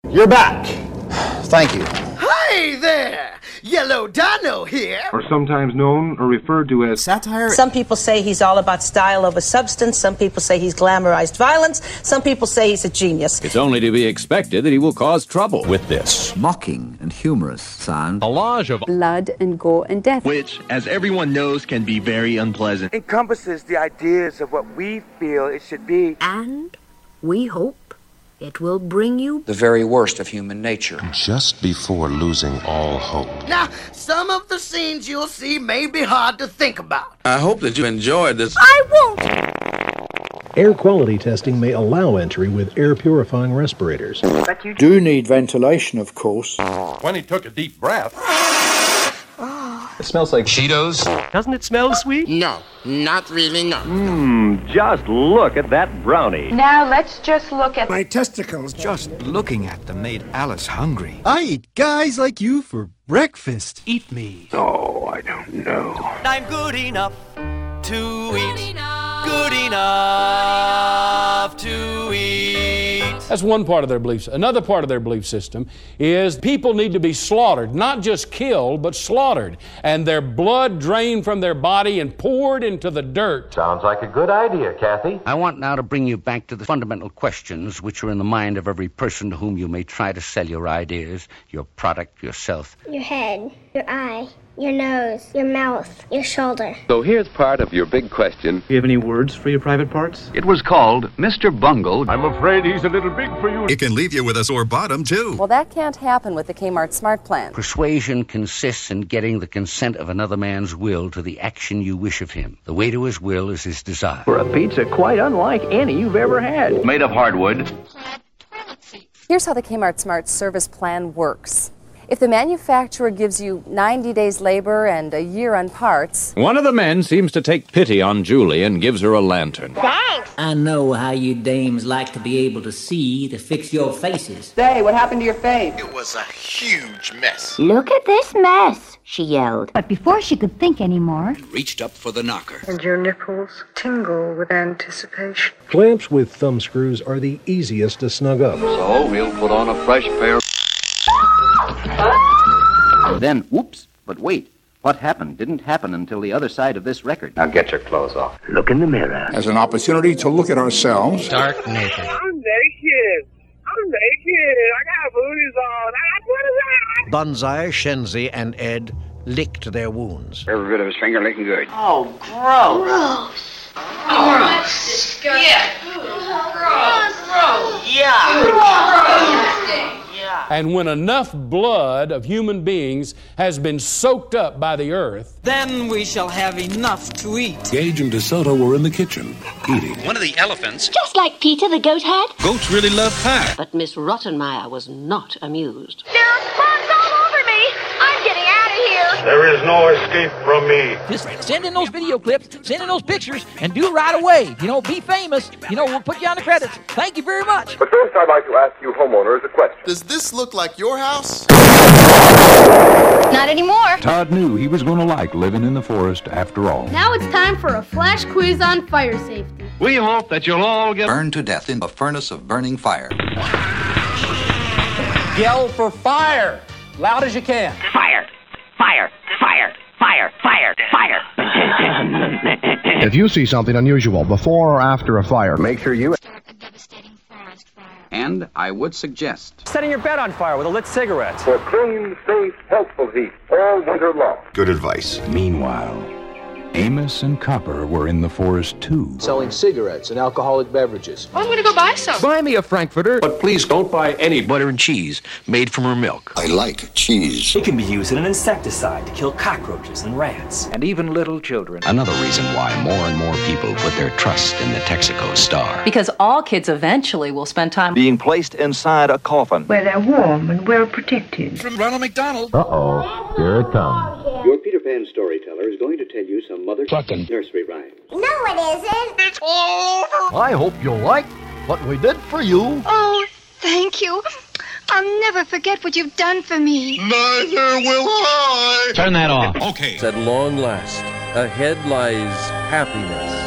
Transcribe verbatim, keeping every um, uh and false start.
You're back. Thank you. Hey there! Yellow Dino here. Are sometimes known or referred to as satire. Some people say he's all about style over substance. Some people say he's glamorized violence. Some people say he's a genius. It's only to be expected that he will cause trouble with this mocking and humorous sound. Collage of blood and gore and death, which, as everyone knows, can be very unpleasant. Encompasses the ideas of what we feel it should be. And we hope it will bring you the very worst of human nature. Just before losing all hope. Now, some of the scenes you'll see may be hard to think about. I hope that you enjoyed this. I won't! Air quality testing may allow entry with air purifying respirators. But you do need ventilation, of course. When he took a deep breath. It smells like Cheetos. Doesn't it smell sweet? No, not really, no. Mmm, just look at that brownie. Now let's just look at my testicles. Just looking at them made Alice hungry. I eat guys like you for breakfast. Eat me. Oh, I don't know. I'm good enough to good eat. Enough. Good enough to eat. That's one part of their beliefs. Another part of their belief system is people need to be slaughtered, not just killed, but slaughtered, and their blood drained from their body and poured into the dirt. Sounds like a good idea, Kathy. I want now to bring you back to the fundamental questions which are in the mind of every person to whom you may try to sell your ideas, your product, yourself. Your head, your eye, your nose, your mouth, your shoulder. So here's part of your big question. Do you have any words for your private parts? It was called Mister Bungle. I'm afraid he's a little big for you. It can leave you with a sore bottom, too. Well, that can't happen with the Kmart Smart Plan. Persuasion consists in getting the consent of another man's will to the action you wish of him. The way to his will is his desire. For a pizza quite unlike any you've ever had. Made of hardwood. Here's how the Kmart Smart Service Plan works. If the manufacturer gives you ninety days labor and a year on parts... One of the men seems to take pity on Julie and gives her a lantern. Thanks! I know how you dames like to be able to see to fix your faces. Say, what happened to your face? It was a huge mess. Look at this mess, she yelled. But before she could think anymore... Reached up for the knocker. And your nipples tingle with anticipation. Clamps with thumb screws are the easiest to snug up. So we'll put on a fresh pair. Then, whoops, but wait. What happened didn't happen until the other side of this record. Now get your clothes off. Look in the mirror. As an opportunity to look at ourselves. Stark naked. I'm naked. I'm naked. I got booties on. I got booties on. Banzai, Shenzi, and Ed licked their wounds. Every bit of his finger licking good. Oh, gross. Gross. Oh, that's disgusting. Yeah. Gross. Gross. Yeah. And when enough blood of human beings has been soaked up by the earth, then we shall have enough to eat. Gage and DeSoto were in the kitchen, eating. One of the elephants. Just like Peter the goat had. Goats really love pie. But Miss Rottenmeier was not amused. There are bugs all over me. I'm getting out of here. There is no escape from me. Just send in those video clips, send in those pictures, and do it right away. You know, be famous. You know, we'll put you on the credits. Thank you very much. But first, I'd like to ask you homeowners a question. Does this look like your house? Not anymore. Todd knew he was going to like living in the forest after all. Now it's time for a flash quiz on fire safety. We hope that you'll all get Burned to death in a furnace of burning fire. Yell for fire. Loud as you can. fire, fire, fire, fire, fire, fire. If you see something unusual before or after a fire, Make sure you... And I would suggest setting your bed on fire with a lit cigarette. For clean, safe, healthful heat all winter long. Good advice. Meanwhile, Amos and Copper were in the forest too. Selling cigarettes and alcoholic beverages. I'm going to go buy some. Buy me a Frankfurter. But please don't buy any butter and cheese made from her milk. I like cheese. It can be used as an insecticide to kill cockroaches and rats. And even little children. Another reason why more and more people put their trust in the Texaco Star. Because all kids eventually will spend time Being placed inside a coffin. where they're warm and well protected. From Ronald McDonald. Uh-oh, here it comes. Your Peter Pan storyteller is going to tell you some mother Fucking nursery rhymes. No, it isn't. It's all over. I hope you'll like what we did for you. Oh, thank you. I'll never forget what you've done for me. Neither will I. Turn that off. Okay. At long last, ahead lies happiness.